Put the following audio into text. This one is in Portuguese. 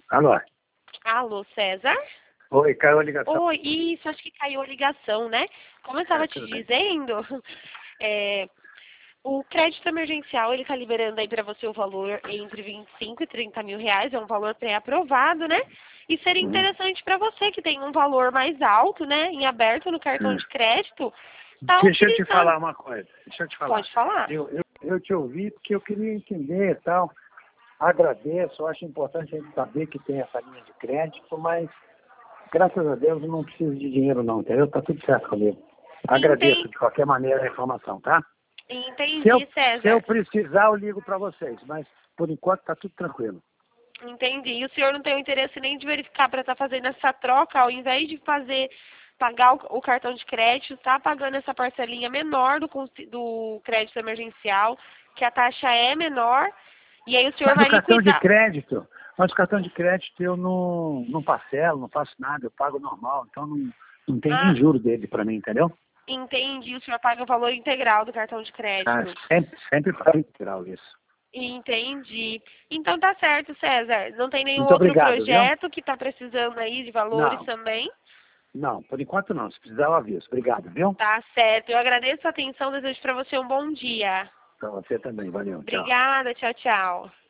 Alô? Alô, César? Oi, caiu a ligação. Oi, isso, acho que caiu a ligação, né? Como eu estava te tudo bem. dizendo, o crédito emergencial, ele está liberando aí para você o valor entre 25 e 30 mil reais, é um valor pré-aprovado, né? E seria interessante para você que tem um valor mais alto, né, em aberto no cartão de crédito, tá Deixa eu te utilizando. falar uma coisa. Deixa eu te falar. Pode falar. Eu te ouvi porque eu queria entender e tal. Agradeço, eu acho importante a gente saber que tem essa linha de crédito, mas graças a Deus eu não preciso de dinheiro não, entendeu? Tá tudo certo comigo. Agradeço de qualquer maneira a informação, tá? Entendi, César. Se eu precisar, eu ligo para vocês, mas por enquanto tá tudo tranquilo. Entendi. E o senhor não tem o interesse nem de verificar para estar fazendo essa troca, ao invés de pagar o cartão de crédito, tá pagando essa parcelinha menor do crédito emergencial, que a taxa é menor, e aí o senhor vai liquidar. Mas o cartão de crédito eu não parcelo, não faço nada, eu pago normal, então não tem nem juro dele para mim, entendeu? Entendi. O senhor paga o valor integral do cartão de crédito. Sempre pago integral isso. Entendi. Então tá certo, César. Não tem nenhum Muito outro obrigado, projeto que está precisando aí de valores também? Não, por enquanto não. Se precisar, eu aviso. Obrigado, viu? Tá certo. Eu agradeço a atenção, desejo para você um bom dia. Para você também. Valeu. Tchau. Obrigada, tchau, tchau.